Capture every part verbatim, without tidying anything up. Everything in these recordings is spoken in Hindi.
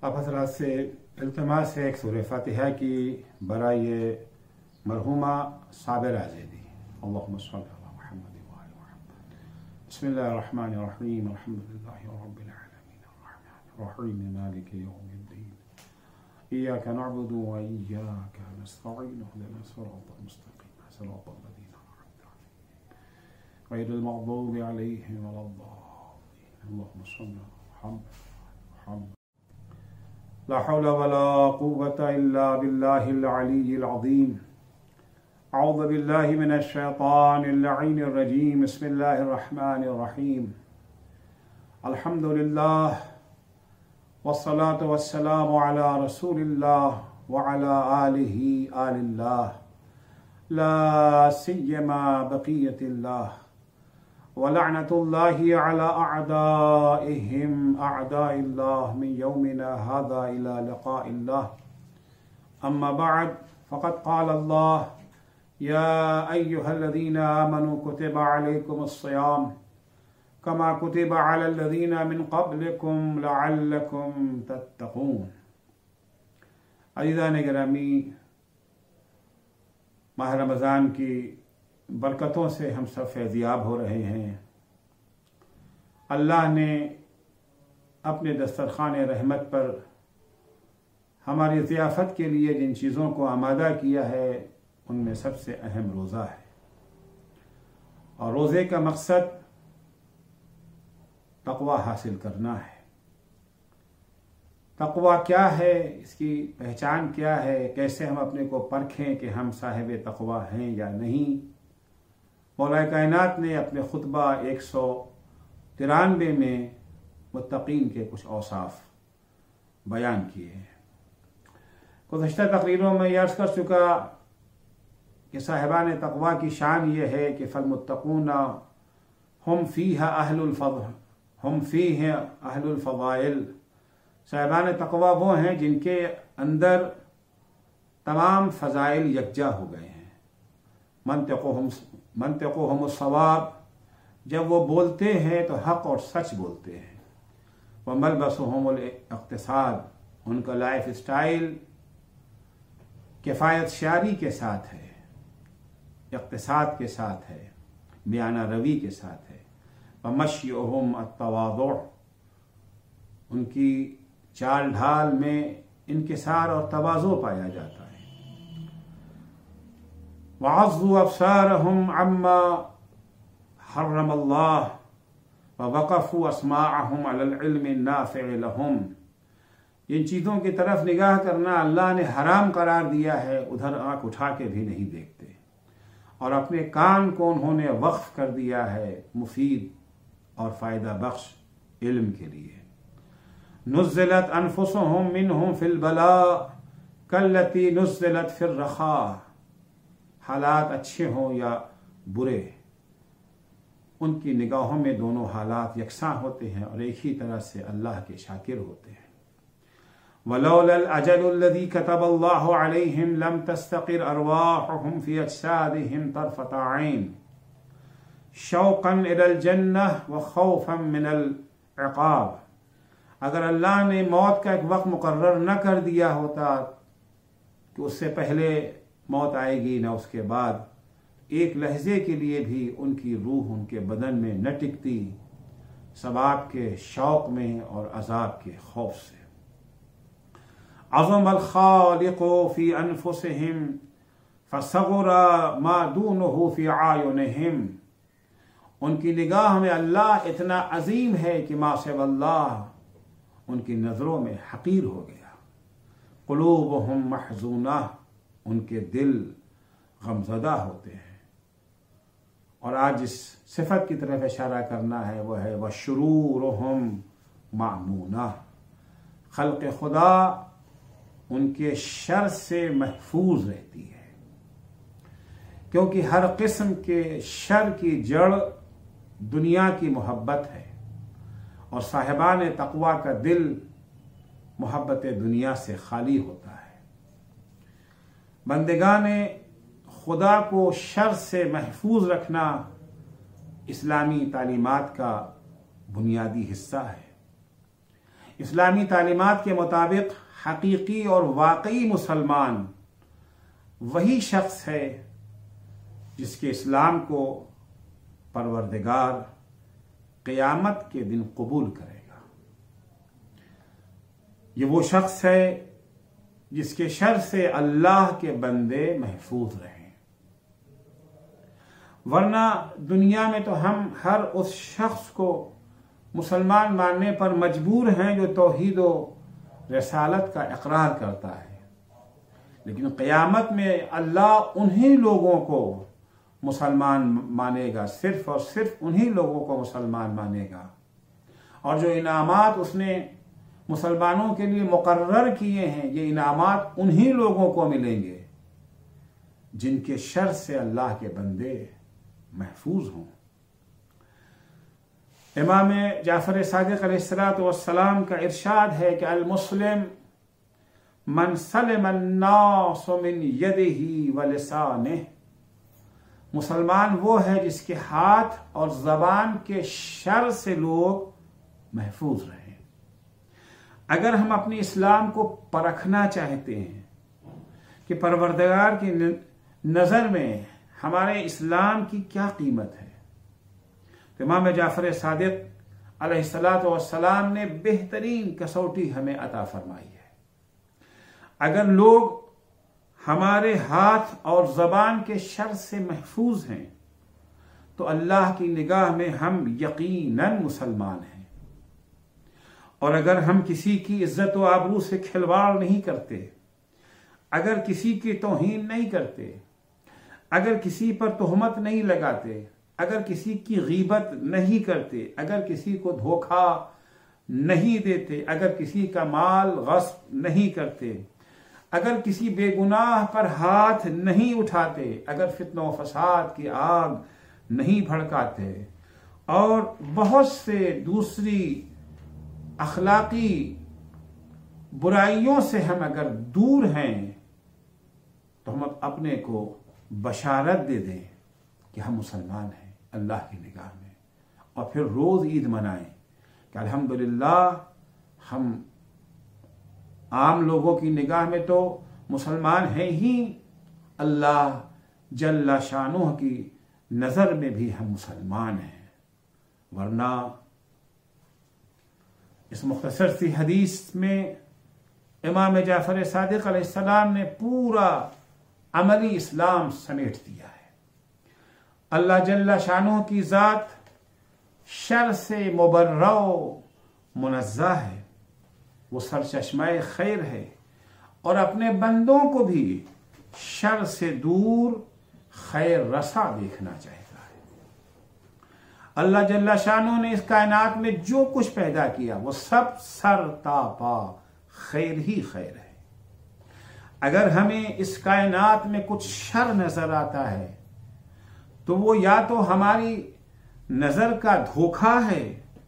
आप हज़रात से इल्तिमास है एक सूरह फातिहा की बराए मरहुमा साबिरा ज़ैदी। अल्लाहुम्मा सल्लि अला मुहम्मद व आलि मुहम्मद। बिस्मिल्लाहिर रहमानिर रहीम। अल्हम्दुलिल्लाहि रब्बिल आलमीन अर्रहमानिर रहीम मालिकि यौमिद्दीन। इय्याका नअबुदु व इय्याका नस्तईन। इहदिनास सिरातल मुस्तक़ीम सिरातल लज़ीना अनअमता अलैहिम गैरिल मग़दूबि अलैहिम वलद्दाल्लीन। अल्लाहुम्मा सल्लि अला मुहम्मद। ला हौला वला कुव्वता इल्ला बिल्लाहिल अलिय्यिल अज़ीम। अऊज़ु बिल्लाहि मिनश शैतानिर लईनिर रजीम। बिस्मिल्लाहिर रहमानिर रहीम। अल्हम्दुलिल्लाह वस्सलातु वस्सलामु अला रसूलिल्लाह व अला आलिहि आलिल्लाह ला सिय्यमा बक़ियतिल्लाह व लअनतुल्लाहि अला अअदाइहिम अअदाइल्लाह मिन यौमिना हाज़ा इला लिक़ाइल्लाह। अम्मा बअद फ़क़द क़ाल अल्लाह या अय्युहल्लज़ीना आमनू कुतिबा अलैकुमुस्सियाम कमा कुतिबा अलल्लज़ीना मिन क़ब्लिकुम लअल्लकुम तत्तक़ून। अज़ीज़ान गिरामी, माह रमज़ान की बरकतों से हम सब फैज़याब हो रहे हैं। अल्लाह ने अपने दस्तरख़ान रहमत पर हमारी ज़ियाफ़त के लिए जिन चीज़ों को आमादा किया है उनमें सबसे अहम रोज़ा है। और रोज़े का मकसद तक़वा हासिल करना है। तक़वा क्या है, इसकी पहचान क्या है, कैसे हम अपने को परखें कि हम साहिब तक़वा हैं या नहीं। मौला कायनात ने अपने खुतबा एक सौ तिरानवे में मुत्तक़ीन के कुछ औसाफ बयान किए हैं। गुज़श्ता तक़रीरों में यह अर्ज़ कर चुका कि साहिबान तक़वा की शान ये है कि फ़ल-मुत्तक़ून हुम फ़ीहा अहलुल फ़ज़ल हम फ़ीह अहलुल फ़ज़ाइल। साहिबान तक़वा वो हैं जिनके अंदर तमाम फ़ज़ाइल यकजा हो गए हैं। मंतिक़ुहुम मंतिक़ुहुम सवाब, जब वो बोलते हैं तो हक़ और सच बोलते हैं। व मलबसुहुमुल इक़्तिसाद, उनका लाइफ स्टाइल किफ़ायत शारी के साथ है, इक़्तिसाद के साथ है, बयाना रवी के साथ है। वमश्युहुम अत्तवाज़ु, उनकी चाल ढाल में इनकिसार और तवाज़ु पाया जाता है। वअज़्ज़ु अब्सारहुम अम्मा हर्रमल्लाह व वक़फ़ू अस्माअहुम अलल इल्मि नाफ़िअ लहुम। इन चीज़ों की तरफ निगाह करना अल्लाह ने हराम करार दिया है, उधर आँख उठा के भी नहीं देखते। और अपने कान को उन्होंने वक्फ कर दिया है मुफीद और फ़ायदा बख्श इल्म के लिए। नुज़्ज़िलत अनफुसुहुम मिनहुम फिल बला कल्लती नुज़्ज़िलत फिर रखा। हालात अच्छे हों या बुरे, उनकी निगाहों में दोनों हालात यकसां होते हैं और एक ही तरह से अल्लाह के शाकिर होते हैं। वलौलल अजलुल्लज़ी कतबल्लाहु अलैहिम लम तस्तक़िर अरवाहुहुम फ़ी अजसादिहिम तर्फ़त ऐन शौक़न इलल जन्नह व खौफ़न मिनल इक़ाब। अगर अल्लाह ने मौत का एक वक्त मुकर्रर न कर दिया होता कि उससे पहले मौत आएगी न उसके बाद, एक लहजे के लिए भी उनकी रूह उनके बदन में न टिकती, सवाब के शौक़ में और अज़ाब के खौफ से। अज़मल खालिक़ु फ़ी अनफुसिहिम फ़सग़ुरा मा दूनहु फ़ी आयुनिहिम। उनकी निगाह में अल्लाह इतना अजीम है कि मा सिवल्लाह उनकी नज़रों में हक़ीर हो गया। क़ुलूबुहुम महज़ूना, उनके दिल गमज़दा होते हैं। और आज जिस सिफत की तरफ इशारा करना है वह है वशुरूरुहुम मामूना। खल्क़ खुदा उनके शर से महफूज रहती है, क्योंकि हर किस्म के शर की जड़ दुनिया की मोहब्बत है और साहिबान तक़वा का दिल मोहब्बत दुनिया से खाली होता है। बंदगान खुदा को शर से महफूज रखना इस्लामी तालीमात का बुनियादी हिस्सा है। इस्लामी तालीमात के मुताबिक हकीकी और वाकई मुसलमान वही शख्स है जिसके इस्लाम को परवरदिगार क़यामत के दिन कबूल करेगा। ये वो शख्स है जिसके शर से अल्लाह के बंदे महफूज रहें। वरना दुनिया में तो हम हर उस शख्स को मुसलमान मानने पर मजबूर हैं जो तौहीद और रसालत का इकरार करता है, लेकिन क़यामत में अल्लाह उन्हीं लोगों को मुसलमान मानेगा, सिर्फ और सिर्फ उन्हीं लोगों को मुसलमान मानेगा। और जो इनामात उसने मुसलमानों के लिए मुकर्रर किए हैं, ये इनामात उन्हीं लोगों को मिलेंगे जिनके शर से अल्लाह के बंदे महफूज हों। इमाम जाफर सादिक अलैहिस्सलातु वस्सलाम का इरशाद है कि अल मुस्लिम मन सलिम अन्नासु मिन यदिही व लिसानिही, मुसलमान वो है जिसके हाथ और जबान के शर से लोग महफूज रहें। अगर हम अपने इस्लाम को परखना चाहते हैं कि परवरदिगार की नजर में हमारे इस्लाम की क्या कीमत है, तो इमाम जाफर सादिक अलैहिस्सलातु वस्सलाम ने बेहतरीन कसौटी हमें अता फरमाई है। अगर लोग हमारे हाथ और जबान के शर से महफूज हैं तो अल्लाह की निगाह में हम यकीनन मुसलमान हैं। और अगर हम किसी की इज्जत व आबरू से खिलवाड़ नहीं करते, अगर किसी की तौहीन नहीं करते, अगर किसी पर तोहमत नहीं लगाते, अगर किसी की गीबत नहीं करते, अगर किसी को धोखा नहीं देते, अगर किसी का माल गस्ब नहीं करते, अगर किसी बेगुनाह पर हाथ नहीं उठाते, अगर फित्ना व फसाद की आग नहीं भड़काते और बहुत से दूसरी अखलाकी बुराइयों से हम अगर दूर हैं, तो हम अपने को बशारत दे दें कि हम मुसलमान हैं अल्लाह की निगाह में, और फिर रोज ईद मनाएं कि अल्हम्दुलिल्लाह हम आम लोगों की निगाह में तो मुसलमान हैं ही, अल्लाह जल्ला शानुह की नजर में भी हम मुसलमान हैं। वरना इस मुख्तसर सी हदीस में इमाम जाफर सादिक अलैहिस्सलाम ने पूरा अमली इस्लाम समेट दिया है। अल्लाह जल्ला शानुह की जात शर से मुबर्रा मुनज़्ज़ह है, वो सरचश्माए खैर है और अपने बंदों को भी शर से दूर खैर रसा देखना चाहता है। अल्लाह जल्ला शानो ने इस कायनात में जो कुछ पैदा किया वो सब सर तापा खैर ही खैर है। अगर हमें इस कायनात में कुछ शर नजर आता है तो वो या तो हमारी नजर का धोखा है,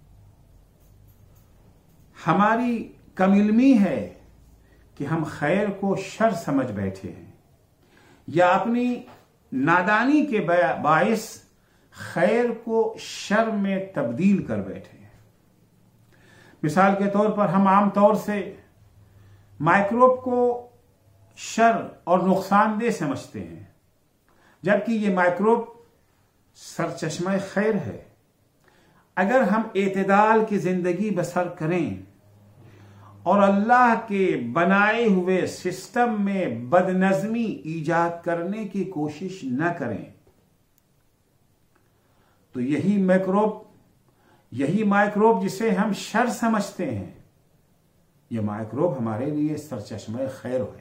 हमारी कमिलमी है कि हम खैर को शर समझ बैठे हैं, या अपनी नादानी के बायस खैर को शर में तब्दील कर बैठे हैं। मिसाल के तौर पर हम आम तौर से माइक्रोब को शर और नुकसानदेह समझते हैं, जबकि ये माइक्रोब सरचश्मा खैर है। अगर हम एतदाल की जिंदगी बसर करें और अल्लाह के बनाए हुए सिस्टम में बदनज़मी ईजाद करने की कोशिश न करें, तो यही माइक्रोब यही माइक्रोब जिसे हम शर समझते हैं, यह माइक्रोब हमारे लिए सरचश्मा खैर है।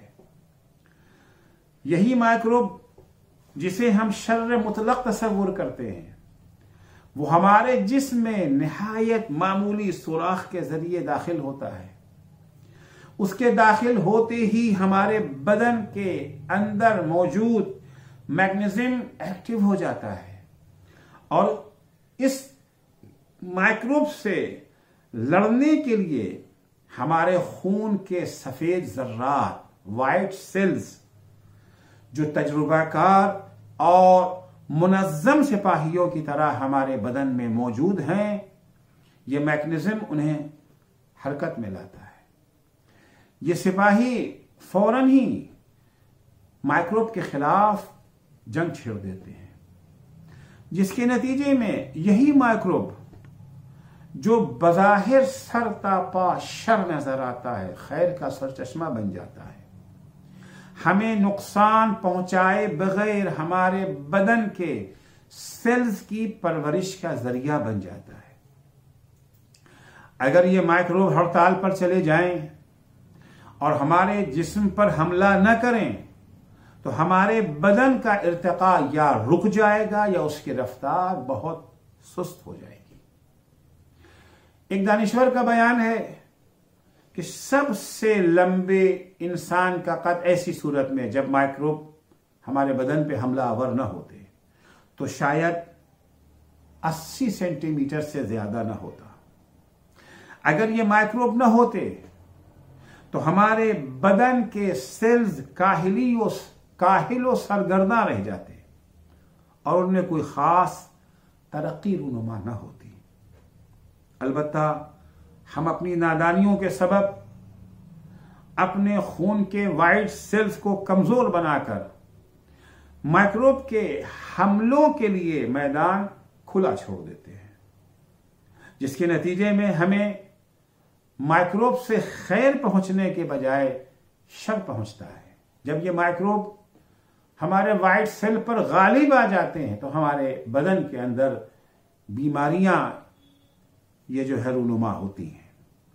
यही माइक्रोब जिसे हम शर्र मुतलक तस्वुर करते हैं, वो हमारे जिस्म में निहायत मामूली सुराख के जरिए दाखिल होता है। उसके दाखिल होते ही हमारे बदन के अंदर मौजूद मैग्नीशियम एक्टिव हो जाता है और इस माइक्रोब से लड़ने के लिए हमारे खून के सफेद जर्रात, वाइट सेल्स, जो तजुर्बाकार और मुनज़्ज़म सिपाहियों की तरह हमारे बदन में मौजूद हैं, ये मैकेनिज्म उन्हें हरकत में लाता है। ये सिपाही फौरन ही माइक्रोब के खिलाफ जंग छेड़ देते हैं, जिसके नतीजे में यही माइक्रोब जो बज़ाहिर सरतापा शर नजर आता है, खैर का सरचश्मा बन जाता है, हमें नुकसान पहुंचाए बगैर हमारे बदन के सेल्स की परवरिश का जरिया बन जाता है। अगर ये माइक्रोब हड़ताल पर चले जाएं और हमारे जिस्म पर हमला न करें तो हमारे बदन का इर्तिका या रुक जाएगा या उसकी रफ्तार बहुत सुस्त हो जाएगी। एक दानिश्वर का बयान है कि सबसे लंबे इंसान का कद ऐसी सूरत में जब माइक्रोब हमारे बदन पे हमला आवर न होते तो शायद अस्सी सेंटीमीटर से ज्यादा न होता। अगर ये माइक्रोब न होते तो हमारे बदन के सेल्स काहिली और काहिलो सरगर्दा रह जाते और उनमें कोई खास तरक्की रूनुमा न होती। अलबत्ता हम अपनी नादानियों के सबब अपने खून के वाइट सेल्स को कमजोर बनाकर माइक्रोब के हमलों के लिए मैदान खुला छोड़ देते हैं, जिसके नतीजे में हमें माइक्रोब से खैर पहुंचने के बजाय शर पहुंचता है। जब ये माइक्रोब हमारे वाइट सेल पर गालिब आ जाते हैं तो हमारे बदन के अंदर बीमारियां ये जो है रूनुमा होती हैं।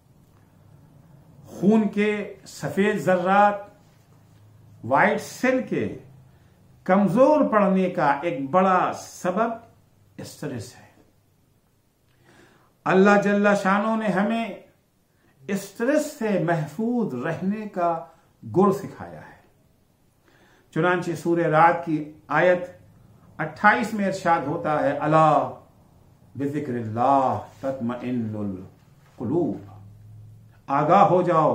खून के सफेद जर्रात वाइट सेल के कमजोर पड़ने का एक बड़ा सबब स्ट्रेस है। अल्लाह जल्ला शानो ने हमें स्ट्रेस से महफूज रहने का गुर सिखाया है। चुनांचे सूरह रात की आयत अट्ठाईस में इरशाद होता है, अला बिज़िक्रिल्लाह तत्मइन्नुल कुलूब, आगाह हो जाओ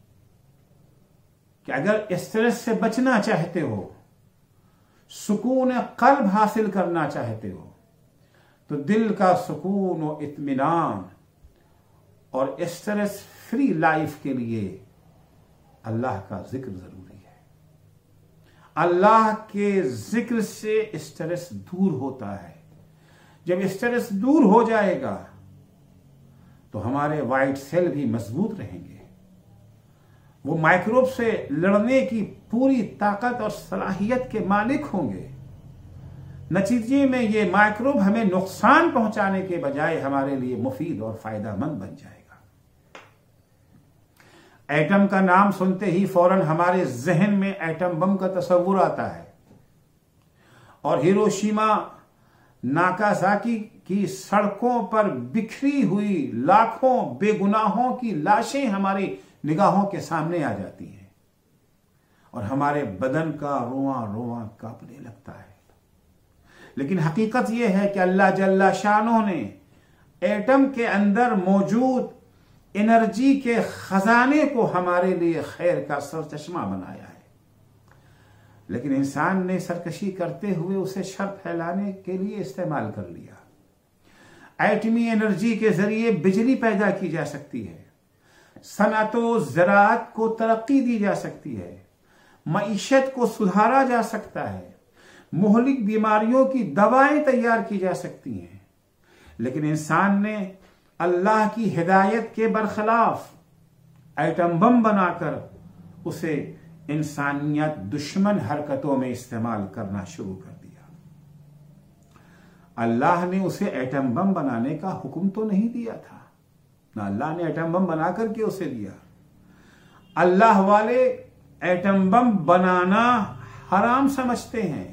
कि अगर स्ट्रेस से बचना चाहते हो, सुकून कल्ब हासिल करना चाहते हो, तो दिल का सुकून और इत्मीनान और स्ट्रेस फ्री लाइफ के लिए अल्लाह का जिक्र जरूरी है। अल्लाह के जिक्र से स्ट्रेस दूर होता है। जब स्ट्रेस दूर हो जाएगा तो हमारे वाइट सेल भी मजबूत रहेंगे, वो माइक्रोब से लड़ने की पूरी ताकत और सलाहियत के मालिक होंगे। नतीजे में ये माइक्रोब हमें नुकसान पहुंचाने के बजाय हमारे लिए मुफीद और फायदेमंद बन जाएगा। एटम का नाम सुनते ही फौरन हमारे जहन में एटम बम का तस्वुर आता है और हिरोशिमा नागासाकी की सड़कों पर बिखरी हुई लाखों बेगुनाहों की लाशें हमारी निगाहों के सामने आ जाती हैं और हमारे बदन का रोआ रोआ कांपने लगता है। लेकिन हकीकत यह है कि अल्लाह जल्ला शानो ने एटम के अंदर मौजूद एनर्जी के खजाने को हमारे लिए खैर का सरचश्मा बनाया है, लेकिन इंसान ने सरकशी करते हुए उसे शर फैलाने के लिए इस्तेमाल कर लिया। एटमी एनर्जी के जरिए बिजली पैदा की जा सकती है, सनअतो ज़राअत को तरक्की दी जा सकती है, मईशत को सुधारा जा सकता है, मुहलिक बीमारियों की दवाएं तैयार की जा सकती हैं। लेकिन इंसान ने अल्लाह की हिदायत के बरखिलाफ एटम बम बनाकर उसे इंसानियत दुश्मन हरकतों में इस्तेमाल करना शुरू कर दिया। अल्लाह ने उसे एटम बम बनाने का हुक्म तो नहीं दिया था, ना अल्लाह ने एटम बम बना करके उसे दिया। अल्लाह वाले एटम बम बनाना हराम समझते हैं।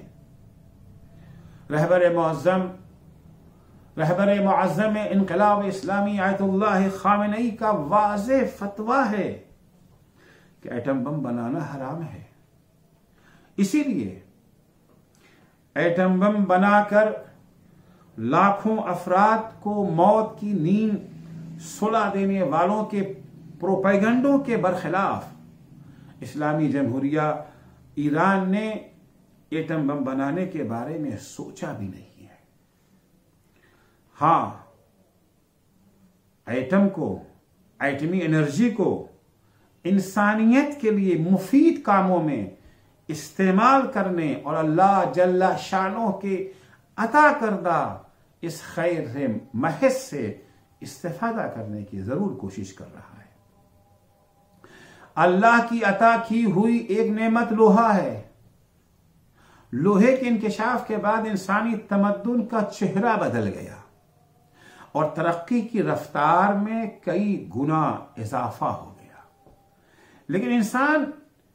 रहबर मुअज़्ज़म रहबर मुअज़्ज़म इनक़िलाब इस्लामी आयतुल्लाह ख़ामेनी का वाज़ेह फतवा है कि एटम बम बनाना हराम है। इसीलिए एटम बम बनाकर लाखों अफराद को मौत की नींद सुला देने वालों के प्रोपेगेंडों के बरखिलाफ इस्लामी जमहूरिया ईरान ने एटम बम बनाने के बारे में सोचा भी नहीं है। हाँ, एटम को एटमी एनर्जी को इंसानियत के लिए मुफीद कामों में इस्तेमाल करने और अल्लाह जल्ला शानो के अता करदा इस खैर से महज से इस्तेफादा करने की जरूर कोशिश कर रहा है। अल्लाह की अता की हुई एक नेमत लोहा है। लोहे के इंकिशाफ के बाद इंसानी तमद्दुन का चेहरा बदल गया और तरक्की की रफ्तार में कई गुना इजाफा हो गया, लेकिन इंसान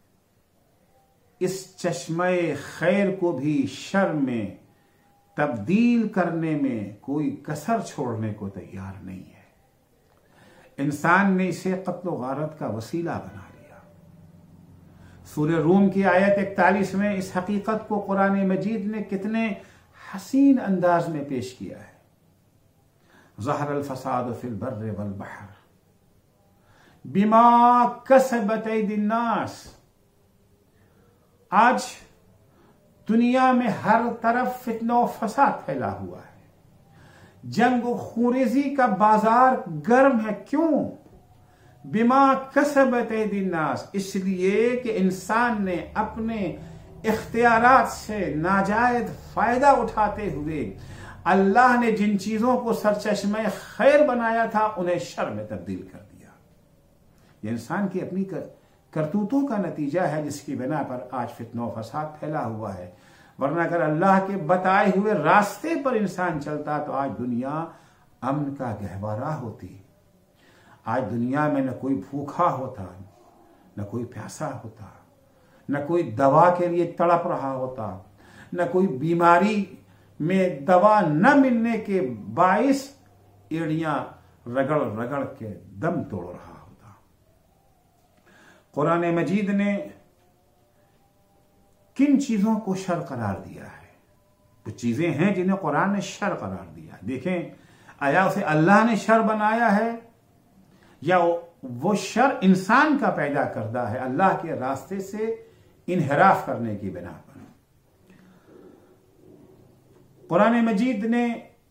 इस चश्मे खैर को भी शर में तब्दील करने में कोई कसर छोड़ने को तैयार नहीं है। इंसान ने इसे कत्ल गारत का वसीला बना लिया। सूरह रूम की आयत इकतालीस में इस हकीकत को कुरान मजीद ने कितने हसीन अंदाज में पेश किया है। ज़हर अल फसाद फिल बर्र वल बहर बिमा कसबत ऐदिन नास। आज दुनिया में हर तरफ फितना फसाद फैला हुआ है। जंग खूरेजी का बाजार गर्म है। क्यों? बिमा कसबत ऐदिन नास, इसलिए कि इंसान ने अपने इख्तियारात से नाजायज फायदा उठाते हुए अल्लाह ने जिन चीजों को सरचश्मे खैर बनाया था उन्हें शर में तब्दील कर दिया। यह इंसान की अपनी कर, करतूतों का नतीजा है, जिसकी बिना पर आज फितना फसाद फैला हुआ है। वरना अगर अल्लाह के बताए हुए रास्ते पर इंसान चलता तो आज दुनिया अमन का गहवारा होती। आज दुनिया में न कोई भूखा होता, न कोई प्यासा होता, न कोई दवा के लिए तड़प रहा होता, न कोई बीमारी में दवा न मिलने के बाइस एड़ियां रगड़ रगड़ के दम तोड़ रहा होता। कुरान मजीद ने किन चीजों को शर करार दिया है? कुछ चीजें हैं जिन्हें कुरान ने शर करार दिया है। देखें, आया उसे अल्लाह ने शर बनाया है या वो शर इंसान का पैदा करदा है अल्लाह के रास्ते से इनहराफ करने की बिना पर। कुरान मजीद ने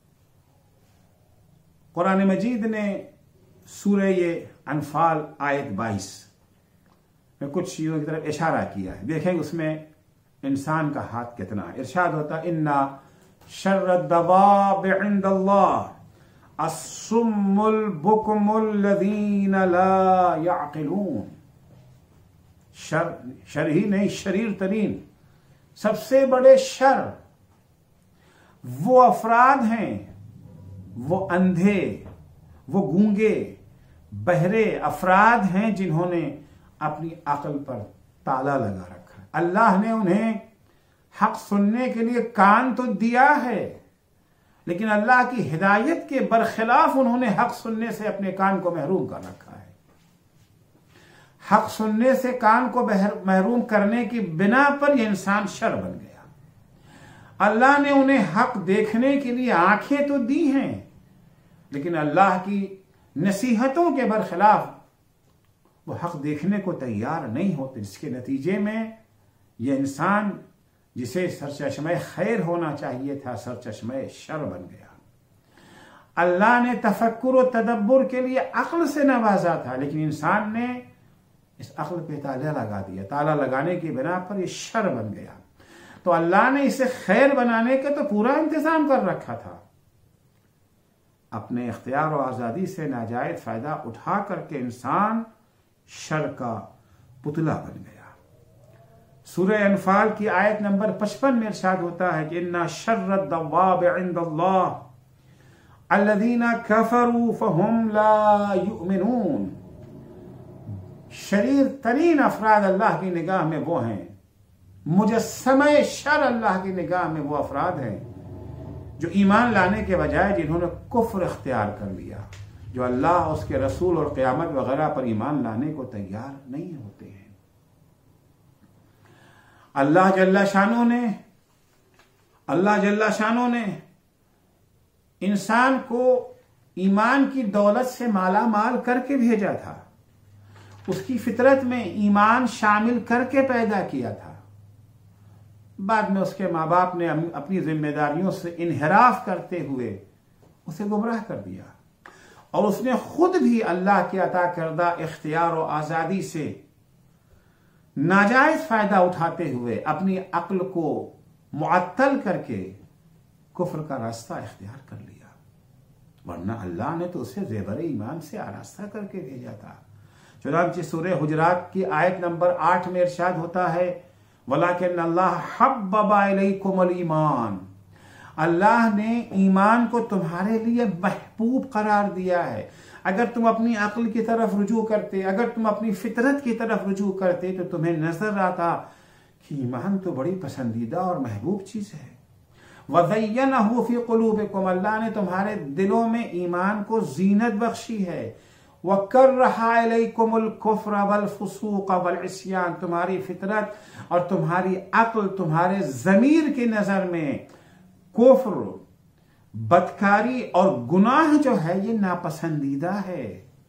कुरान मजीद ने सूरह ये अनफाल आयत बाईस में कुछ चीजों की तरफ इशारा किया है। देखें उसमें इंसान का हाथ कितना है। इरशाद होता, इन्ना शर्र दवाब इंदल्लाह अस्सुम्मुल बुकमुल लज़ीना ला याक़िलून। शर शर ही नहीं, शरीर तरीन सबसे बड़े शर वो अफराद हैं, वो अंधे, वो गूंगे बहरे अफराद हैं जिन्होंने अपनी अक्ल पर ताला लगा रखा है। अल्लाह ने उन्हें हक सुनने के लिए कान तो दिया है, लेकिन अल्लाह की हिदायत के बरखिलाफ उन्होंने हक सुनने से अपने कान को महरूम कर रखा है। हक सुनने से कान को महरूम करने की बिना पर यह इंसान शर बन गया। अल्लाह ने उन्हें हक देखने के लिए आंखें तो दी हैं, लेकिन अल्लाह की नसीहतों के बरखिलाफ वो हक देखने को तैयार नहीं होते, जिसके नतीजे में यह इंसान जिसे सरचश्मे खैर होना चाहिए था सरचश्मे शर बन गया। अल्लाह ने तफक्कुर और तदब्बुर के लिए अक्ल से नवाजा था, लेकिन इंसान ने इस अक्ल पे ताला लगा दिया। ताला लगाने की बिना पर यह शर बन गया। तो अल्लाह ने इसे खैर बनाने का तो पूरा इंतजाम कर रखा था। अपने इख्तियार और आजादी से नाजायज फायदा उठा करके इंसान शर का पुतला बन गया। सूरह अनफाल की आयत नंबर पचपन में इरशाद होता है कि इन्ना शर्र दवाब इंदल्लाह अल्लज़ीना कफरू फहुम ला युमिनून। शरीर तरीन अफराद अल्लाह की निगाह में वो हैं, मुजस्समे शर अल्लाह की निगाह में वो अफराद हैं जो ईमान लाने के बजाय जिन्होंने कुफ्र इख्तियार कर लिया, जो अल्लाह उसके रसूल और क़यामत वगैरह पर ईमान लाने को तैयार नहीं होते हैं। अल्लाह जल्ला शानो ने अल्लाह जल्ला शानो ने इंसान को ईमान की दौलत से माला माल करके भेजा था, उसकी फितरत में ईमान शामिल करके पैदा किया था। बाद में उसके माँ बाप ने अपनी जिम्मेदारियों से इनहराफ करते हुए उसे गुमराह कर दिया। और उसने खुद भी अल्लाह के अता करदा इख्तियार और आजादी से नाजायज फायदा उठाते हुए अपनी अक्ल को मुअत्तल करके कुफ्र का रास्ता इख्तियार कर लिया, वरना अल्लाह ने तो उसे ज़ेवर ईमान से आरास्ता करके भेजा था। चुनांचे सूरह हुजरात की आयत नंबर आठ में इरशाद होता है, वलाकिन अल्लाह हब्बबा इलैकुमुल ईमान, अल्लाह ने ईमान को तुम्हारे लिए महबूब करार दिया है। अगर तुम अपनी अक्ल की तरफ रुजू करते, अगर तुम अपनी फितरत की तरफ रुजू करते, तो तुम्हें नजर आता कि ईमान तो बड़ी पसंदीदा और महबूब चीज है। वज़य्यनहु फी क़ुलूबिकुम, अल्लाह ने तुम्हारे दिलों में ईमान को जीनत बख्शी है। वकर्रहा इलैकुमुल कुफ्र वल फुसूक वल इस्यान, तुम्हारी फितरत और तुम्हारी अक्ल, तुम्हारे ज़मीर की नजर में कुफ्र, बदकारी और गुनाह जो है ये नापसंदीदा है।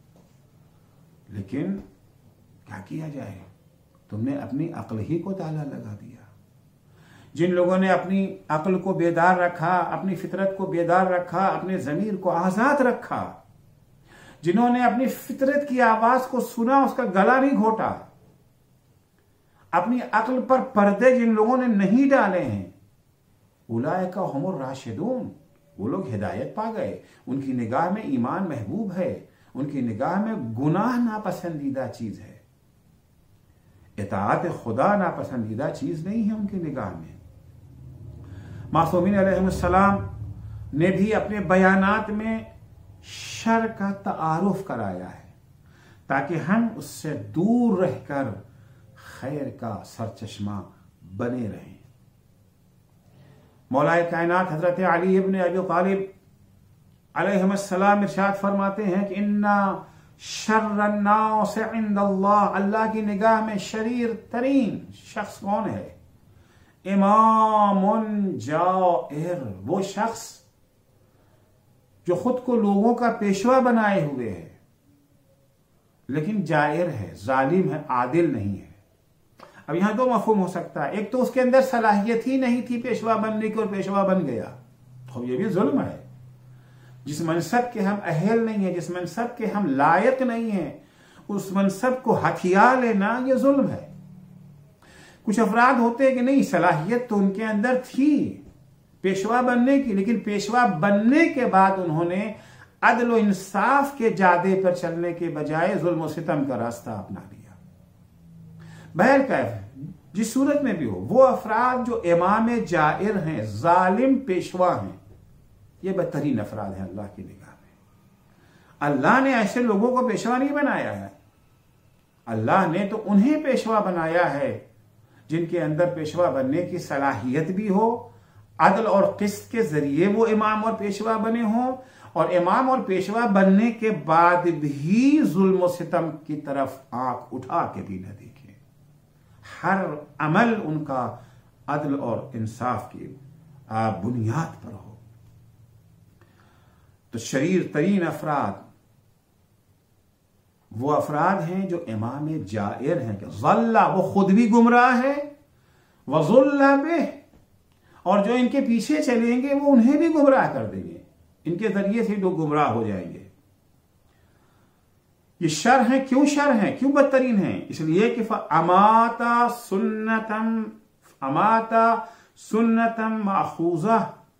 लेकिन क्या किया जाए, तुमने अपनी अक्ल ही को ताला लगा दिया। जिन लोगों ने अपनी अक्ल को बेदार रखा, अपनी फितरत को बेदार रखा, अपने ज़मीर को आजाद रखा, जिन्होंने अपनी फितरत की आवाज को सुना, उसका गला नहीं घोटा, अपनी अक्ल पर पर्दे जिन लोगों ने नहीं डाले हैं, उलाइका हुमुर राशिदून, वो लोग हिदायत पा गए। उनकी निगाह में ईमान महबूब है, उनकी निगाह में गुनाह नापसंदीदा चीज है, इताअत खुदा नापसंदीदा चीज नहीं है उनकी निगाह में। मासूमीन अलैहिस्सलाम ने भी अपने बयानात में शर का तारुफ कराया है, ताकि हम उससे दूर रहकर खैर का सरचश्मा बने रहें। मौलाए कायनात हजरत अली इब्न अबी तालिब अलैहिस्सलाम इरशाद फरमाते हैं कि इन्ना शर्रन नास इंदल्लाह, अल्लाह की निगाह में शरीर तरीन शख्स कौन है? इमामुन जाइर, वो शख्स जो खुद को लोगों का पेशवा बनाए हुए है, लेकिन जाइर है, जालिम है, आदिल नहीं है। अब यहां दो मफहूम हो सकता है, एक तो उसके अंदर सलाहियत ही नहीं थी पेशवा बनने की और पेशवा बन गया, तो ये भी जुल्म है। जिस मनसब के हम अहल नहीं है, जिस मनसब के हम लायक नहीं है, उस मनसब को हथिया लेना ये जुल्म है। कुछ अफराद होते हैं कि नहीं, सलाहियत तो उनके अंदर थी पेशवा बनने की, लेकिन पेशवा बनने के बाद उन्होंने अदल और इंसाफ के जादे पर चलने के बजाय जुल्म और सितम का रास्ता अपना लिया। बहर कैफ जिस सूरत में भी हो, वो अफराद जो इमाम जाइर हैं, जालिम पेशवा हैं, ये बदतरीन अफराद हैं अल्लाह की निगाह में। अल्लाह ने ऐसे लोगों को पेशवा नहीं बनाया है, अल्लाह ने तो उन्हें पेशवा बनाया है जिनके अंदर पेशवा बनने की सलाहियत भी हो, अदल और किस्त के जरिए वो इमाम और पेशवा बने हों, और इमाम और पेशवा बनने के बाद भी जुल्म और सितम की तरफ आंख उठा के भी न देखें। हर अमल उनका अदल और इंसाफ की बुनियाद पर हो। तो शरीर तरीन अफराद वो अफराद हैं जो इमाम जाइर हैं, कि ज़ल्ला, वो खुद भी गुमराह है, वज़ुल्ला बिह, और जो इनके पीछे चलेंगे वो उन्हें भी गुमराह कर देंगे, इनके जरिए से लोग गुमराह हो जाएंगे। ये शर है, क्यों शर है, क्यों बदतरीन है? इसलिए कि अमाता सुन्नतम अमाता सुन्नतम माखूजा,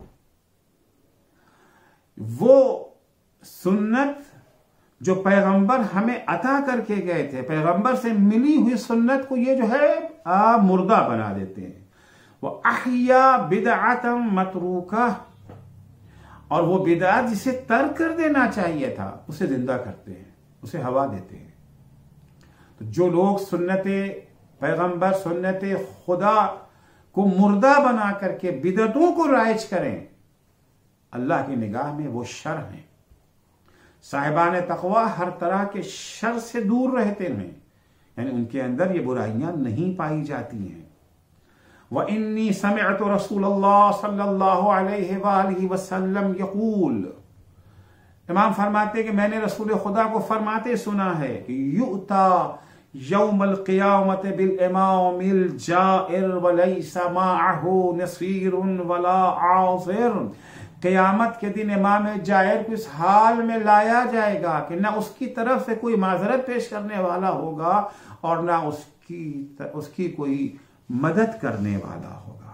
वो सुन्नत जो पैगंबर हमें अता करके गए थे, पैगंबर से मिली हुई सुन्नत को ये जो है आ, मुर्दा बना देते हैं। वो अहिया बिदअतम मतरूका, और वो बिदअत जिसे तर्क कर देना चाहिए था उसे जिंदा करते हैं, उसे हवा देते हैं। तो जो लोग सुन्नत पैगंबर, सुन्नत खुदा को मुर्दा बना करके बिदअतों को राइज करें, अल्लाह की निगाह में वो शर हैं। साहिबान तकवा हर तरह के शर से दूर रहते हैं, यानी उनके अंदर ये बुराइयां नहीं पाई जाती हैं। व इन्नी समिअतु रसूलल्लाह सल्लल्लाहु अलैहि वसल्लम यकूल, इमाम फरमाते कि मैंने रसूल खुदा को फरमाते सुना है कि युता यौमल क़ियामत बिल इमामिल जाइर व लैसा माअहु नसीरुन वला आसिर, क़यामत के दिन इमाम जायर को इस हाल में लाया जाएगा कि ना उसकी तरफ से कोई माजरत पेश करने वाला होगा और ना उसकी उसकी कोई मदद करने वाला होगा।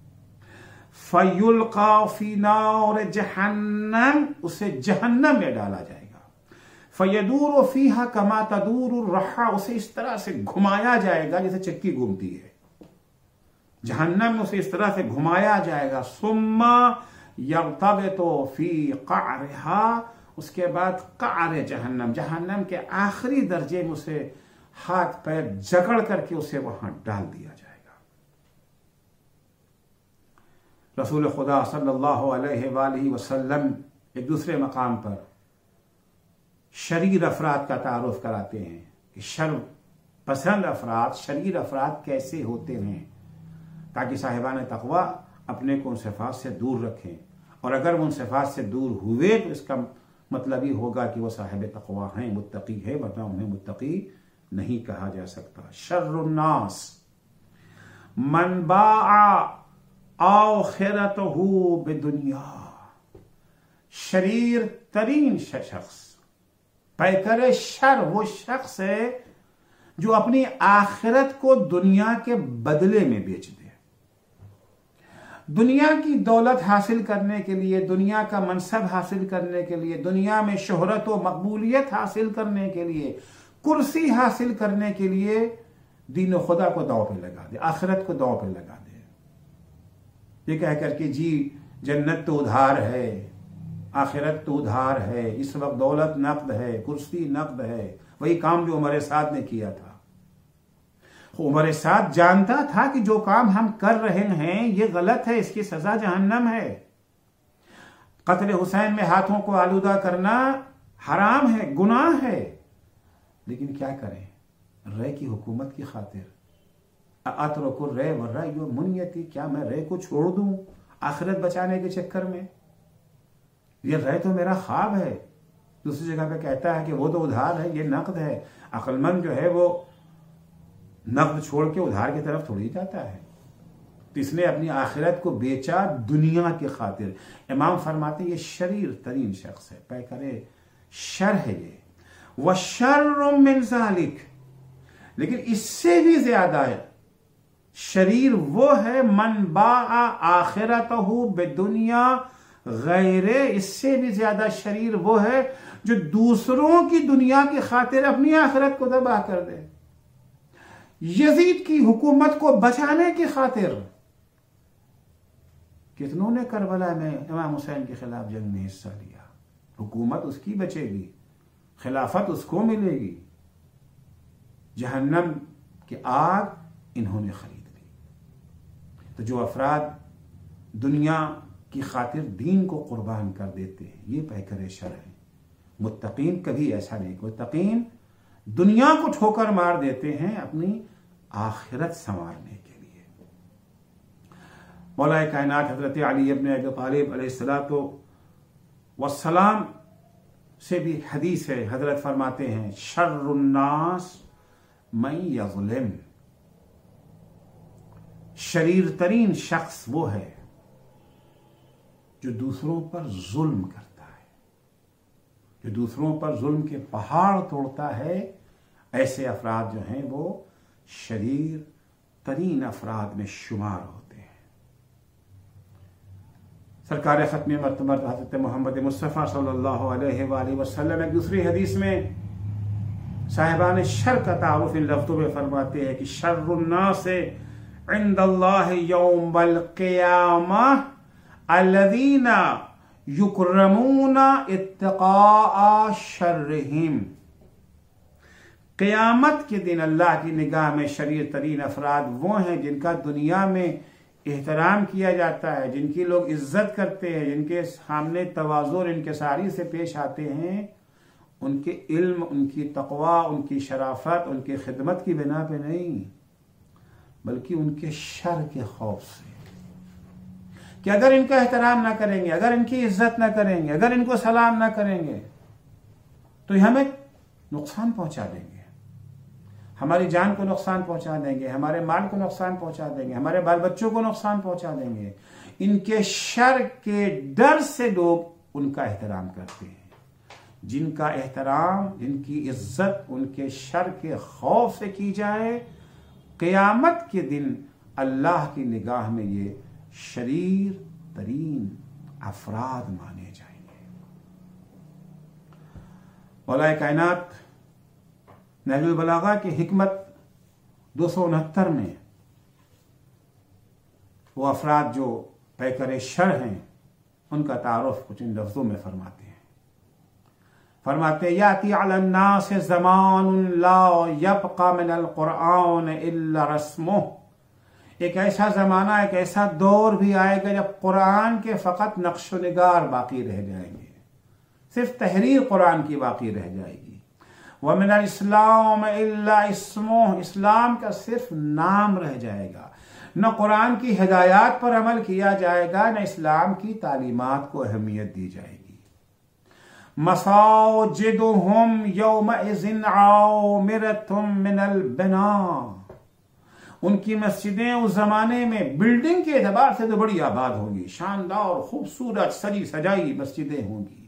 फयुल्का फी नार जहन्नम, उसे जहन्नम में डाला जाएगा। फयदूर फीहा कमा तदूर रहा, उसे इस तरह से घुमाया जाएगा जैसे चक्की घूमती है। जहन्नम में उसे इस तरह से घुमाया जाएगा। सुम्मा यग़्तबितु फी क़अरिहा, उसके बाद क़अर जहन्नम, जहन्नम के आखिरी दर्जे में उसे हाथ पैर जकड़ करके उसे वहां डाल दिया जाएगा। रसूल खुदा सल्लल्लाहु अलैहि वसल्लम एक दूसरे मकाम पर शरीर अफराद का तारुफ कराते हैं कि शर्म पसंद अफराद, शरीर अफराद कैसे होते हैं, ताकि साहिबान तक़वा अपने को उन सिफात से दूर रखें। और अगर वो उन सिफात से दूर हुए तो इसका मतलब ही होगा कि वो साहिब तक़वा हैं, मुत्तकी है, वरना उन्हें मुत्तकी नहीं कहा जा सकता। शर्रुन्नास मन बाआ आखिरतहु बिदुनिया, शरीर तरीन शख्स, पैकर शर वो शख्स है जो अपनी आखिरत को दुनिया के बदले में बेच दे। दुनिया की दौलत हासिल करने के लिए, दुनिया का मनसब हासिल करने के लिए, दुनिया में शोहरत व मकबूलियत हासिल करने के लिए, कुर्सी हासिल करने के लिए दीन व खुदा को दाव पे लगा दे, आखिरत को दाव पे लगा दे। ये कह करके जी जन्नत तो उधार है, आखिरत तो उधार है, इस वक्त दौलत नकद है, कुर्सी नकद है। वही काम जो उमर साद ने किया था। उमर साद जानता था कि जो काम हम कर रहे हैं ये गलत है, इसकी सजा जहन्नम है। कत्ल हुसैन में हाथों को आलूदा करना हराम है, गुनाह है, लेकिन क्या करें, रे की हुकूमत की खातिर। अतरकु रे वर्रा यो मुनियती, क्या मैं रे को छोड़ दूं आखिरत बचाने के चक्कर में? ये रे तो मेरा ख्वाब है। दूसरी जगह पे कहता है कि वो तो उधार है, ये नकद है। अक्लमंद जो है वो नकद छोड़ के उधार की तरफ थोड़ी जाता है। तो इसने अपनी आखिरत को बेचा दुनिया की खातिर। इमाम फरमाते ये शरीर तरीन शख्स है, पैकरे शर है ये। व शर्रुम मिन ज़ालिक, लेकिन इससे भी ज्यादा है शरीर वो है मन बाआ आखिरतहु बिदुनिया गैरे, इससे भी ज्यादा शरीर वो है जो दूसरों की दुनिया की खातिर अपनी आखिरत को तबाह कर दे। यजीद की हुकूमत को बचाने की खातिर कितनों ने करबला में इमाम हुसैन के खिलाफ जंग में हिस्सा लिया। हुकूमत उसकी बचेगी, खिलाफत उसको मिलेगी। जहन्नम की आग इन्होंने खरीद ली। तो जो अफराद दुनिया की खातिर दीन को कुर्बान कर देते हैं ये पैकर शर है। मुत्तकीन कभी ऐसा नहीं, मुत्तकीन दुनिया को ठोकर मार देते हैं अपनी आखिरत संवारने के लिए। मौला कायनात हजरत अली इब्न अबी तालिब अलैहिस्सलातु वस्सलाम से भी हदीस है, हजरत फरमाते हैं शर्रुन्नास मन यज़लिम, शरीर तरीन शख्स वो है जो दूसरों पर जुल्म करता है, जो दूसरों पर जुल्म के पहाड़ तोड़ता है। ऐसे अफराद जो हैं वो शरीर तरीन अफराद में शुमार होते हैं। सरकार खत्म मर्तबा हज़रत मोहम्मद मुस्तफ़ा सल्लल्लाहु अलैहि वसल्लम एक दूसरी हदीस में साहिबान शर का तारुफ इन लफ्ज़ों में फरमाते हैं कि शर्रुन्नास इंदल्लाह यौमल क़ियामह अल्लज़ीना युकरमूना इत्तिक़ा शर्रिहिम, क़यामत के दिन अल्लाह की निगाह में शरीर तरीन अफराद वो हैं जिनका दुनिया में एहतराम किया जाता है, जिनकी लोग इज्जत करते हैं, जिनके सामने तवाज़ु और इनकिसारी से पेश आते हैं। उनके इल्म, उनकी तक़वा, उनकी शराफत, उनकी खिदमत की बिना पे नहीं, बल्कि उनके शर के खौफ से कि अगर इनका एहतराम ना करेंगे, अगर इनकी इज्जत ना करेंगे, अगर इनको सलाम ना करेंगे तो ये हमें नुकसान पहुंचा देंगे, हमारी जान को नुकसान पहुंचा देंगे, हमारे माल को नुकसान पहुंचा देंगे, हमारे बाल बच्चों को नुकसान पहुंचा देंगे। इनके शर के डर से लोग उनका एहतराम करते हैं। जिनका एहतराम, जिनकी इज्जत उनके शर के खौफ से की जाए, क़यामत के दिन अल्लाह की निगाह में ये शरीर तरीन अफराद माने जाएंगे। मौला कायनात नहजुल बलागा की हिकमत दो सौ उनहत्तर में वो अफराद जो पैकर शर हैं उनका तारुफ कुछ इन लफ्जों में फरमाते हैं। फरमाते याती अलन्नास ज़मानुन ला यबका मिनल कुरआन इल्ला रस्मुह। एक ऐसा ज़माना, एक ऐसा दौर भी आएगा जब कुरान के फ़कत नक्श निगार बाकी रह जाएंगे, सिर्फ तहरीर कुरान की बाकी रह जाएगी। व मिनल इस्लाम इल्ला इस्मुह, इस्लाम का सिर्फ नाम रह जाएगा। न कुरान की हिदायत पर अमल किया जाएगा, न इस्लाम की तालीमात को अहमियत दी जाएगी। मसाजिदुहुम यौमइज़िन आमिरतुम मिनल बिना, उनकी मस्जिदें उस जमाने में बिल्डिंग के एतबार से तो बड़ी आबाद होंगी, शानदार खूबसूरत सजी सजाई मस्जिदें होंगी।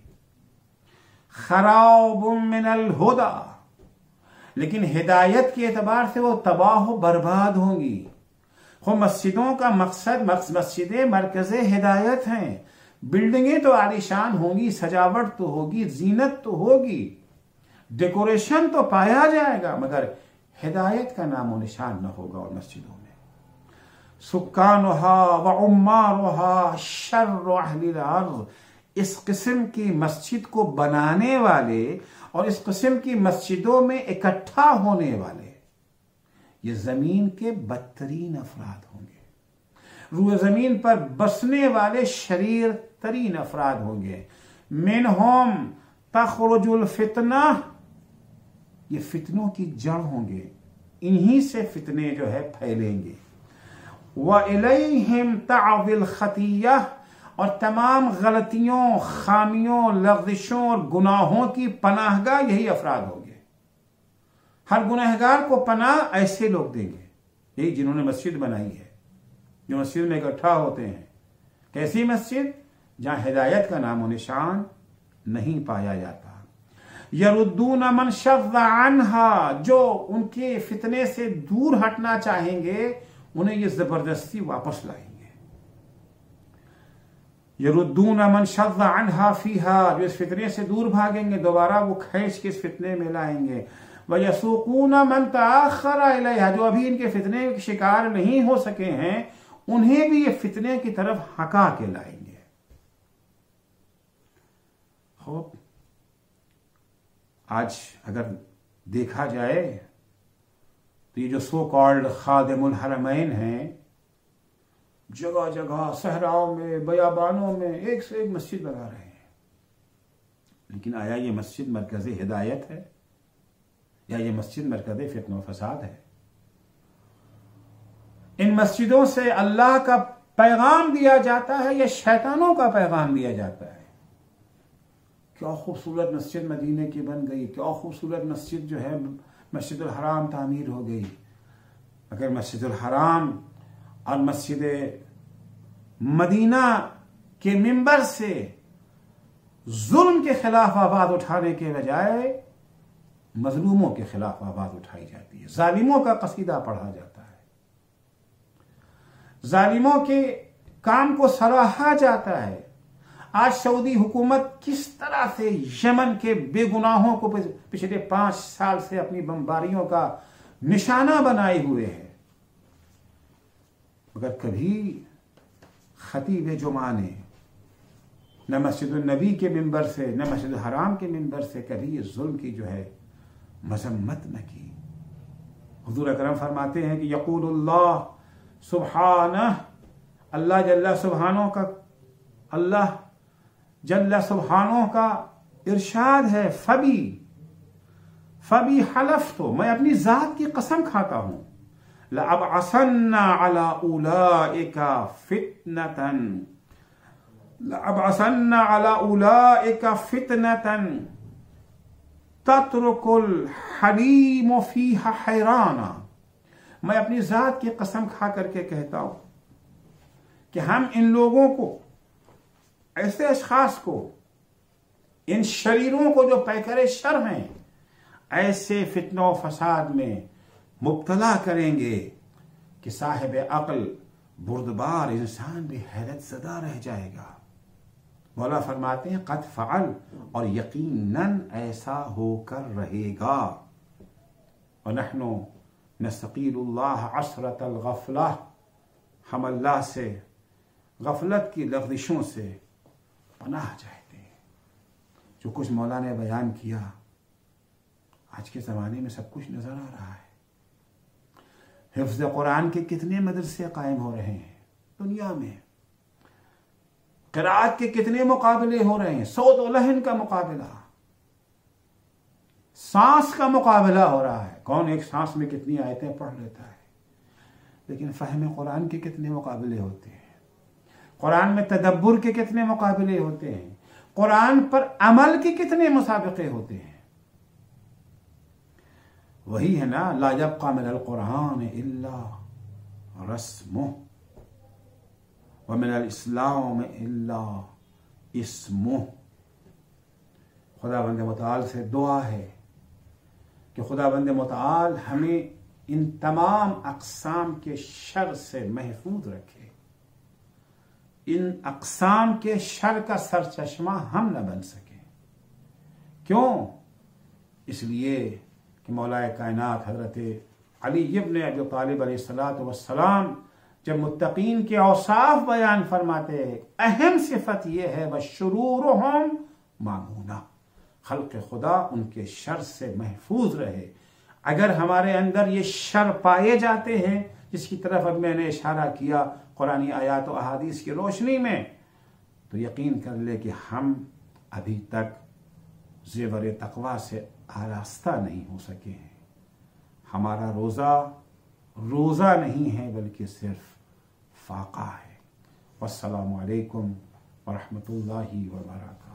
खराबुम मिनल हुदा, लेकिन हिदायत के एतबार से वो तबाह बर्बाद होंगी। हो मस्जिदों का मकसद, मस्जिदें मरकज़े हिदायत हैं। बिल्डिंगें तो आलीशान होंगी, सजावट तो होगी, जीनत तो होगी, डेकोरेशन तो पाया जाएगा, मगर हिदायत का नामो निशान न होगा और मस्जिदों में। सुक्कानुहा व उम्मारुहा शर्रु अहलिल अर्ज़, इस किस्म की मस्जिद को बनाने वाले और इस किस्म की मस्जिदों में इकट्ठा होने वाले ये जमीन के बदतरीन अफराद होंगे। रूए जमीन पर बसने वाले शरीर तरीन अफराद होंगे। मिनहुम तखरुजुल फितना, ये फितनों की जड़ होंगे, इन्हीं से फितने जो है फैलेंगे। व इलैहिम तअविल खतिया, और तमाम गलतियों, खामियों, लग़ज़िशों और गुनाहों की पनाहगाह यही अफराद होंगे। हर गुनहगार को पनाह ऐसे लोग देंगे, यही जिन्होंने मस्जिद बनाई है, जो मस्जिद में इकट्ठा होते हैं। कैसी मस्जिद? जहां हिदायत का नामो निशान नहीं पाया जाता। यरुद्दून मन शज़्ज़ अन्हा, जो उनके फितने से दूर हटना चाहेंगे उन्हें ये जबरदस्ती वापस लाएंगे। यरुद्दून मन शज़्ज़ अन्हा फीहा, जो इस फितने से दूर भागेंगे दोबारा वो खींच के इस फितने में लाएंगे। वयसूकून मन तअख़्ख़र इलैहा, जो अभी इनके फितने के शिकार नहीं हो सके हैं उन्हें भी ये फितने की तरफ हका के लाएंगे। हो आज अगर देखा जाए तो ये जो सो कॉल्ड खादिमुल हरमैन हैं, जगह जगह सहराओं में, बयाबानों में एक से एक मस्जिद बना रहे हैं। लेकिन आया ये मस्जिद मरकज़े हिदायत है या ये मस्जिद मरकज़े फितना फसाद है? इन मस्जिदों से अल्लाह का पैगाम दिया जाता है या शैतानों का पैगाम दिया जाता है? क्या खूबसूरत मस्जिद मदीने की बन गई, क्या खूबसूरत मस्जिद जो है मस्जिदुल हराम तामीर हो गई। अगर मस्जिदुल हराम और मस्जिद मदीना के मिंबर से जुल्म के खिलाफ आवाज उठाने के बजाय मजलूमों के खिलाफ आवाज उठाई जाती है, जालिमों का कसीदा पढ़ा जाता है, जालिमों के काम को सराहा जाता है। आज सऊदी हुकूमत किस तरह से यमन के बेगुनाहों को पिछले पांच साल से अपनी बमबारियों का निशाना बनाए हुए है, मगर कभी खतीब जुमा ने न मस्जिद नबी के मिंबर से न मस्जिद हराम के मिंबर से कभी ये जुल्म की जो है मजम्मत न की। हुजूर अकरम फरमाते हैं कि यक़ूलुल्लाह सुब्हानह, अल्लाह जल्ला सुब्हानों का अल्लाह जल्ला सुब्हानों का इरशाद है, फबी फबी हलफ, तो मैं अपनी जात की कसम खाता हूं, लअबअसन्ना अला उलाइका फितनतन लअबअसन्ना अला उलाइका फितनतन तत्रुकुल हलीम फीहा हैराना। मैं अपनी जात की कसम खा करके कहता हूं कि हम इन लोगों को, ऐसे अशखास को, इन शरीरों को जो पैकरे शर हैं, ऐसे फितनो फसाद में मुब्तला करेंगे कि साहिब अक्ल बुर्दबार इंसान भी हैरत ज़दा रह जाएगा। मौला फरमाते हैं क़द फ़अल, और यकीनन ऐसा होकर रहेगा। और नहनु नस्तग़ीरुल्लाह असरतल गफ़ला, हम अल्लाह से गफलत की लग़ज़िशों से पनाह चाहते हैं। जो कुछ मौला ने बयान किया, आज के ज़माने में सब कुछ नज़र आ रहा है। हिफ्ज़ कुरान के कितने मदरसे कायम हो रहे हैं दुनिया में, क़िराअत के कितने मुकाबले हो रहे हैं, सौत व लहन का मुकाबला, सांस का मुकाबला हो रहा है, कौन एक सांस में कितनी आयतें पढ़ लेता है। लेकिन फ़हम कुरान के कितने मुकाबले होते हैं, कुरान में तदब्बुर के कितने मुकाबले होते हैं, कुरान पर अमल के कितने मुसाबिक़े होते हैं। वही है ना, ला यब्क़ा मिनल कुरान इल्ला रस्मुह व मिनल इस्लाम इल्ला इस्मुह। खुदाबंद मुताल से दुआ है कि खुदाबंद मुताल हमें इन तमाम अक़साम के शर से महफूज रखे। इन अक़साम के शर का सरचश्मा हम न बन सके। क्यों? इसलिए कि मौलाए कायनात हज़रत अली इब्न अबी तालिब अलैहिस्सलातु वस्सलाम जब मुत्तकीन के औसाफ बयान फरमाते, अहम सिफत यह है बशुरूरुहुम मामूना, खल्क़ खुदा उनके शर से महफूज रहे। अगर हमारे अंदर ये शर पाए जाते हैं, जिसकी तरफ अब मैंने इशारा किया कुरानी आयात और अहादीस की रोशनी में, तो यकीन कर ले कि हम अभी तक ज़ेवर तक़वा से आरास्ता नहीं हो सके हैं। हमारा रोज़ा रोज़ा नहीं है बल्कि सिर्फ फाका है। वस्सलामु अलैकुम व रहमतुल्लाहि व बरकातहू।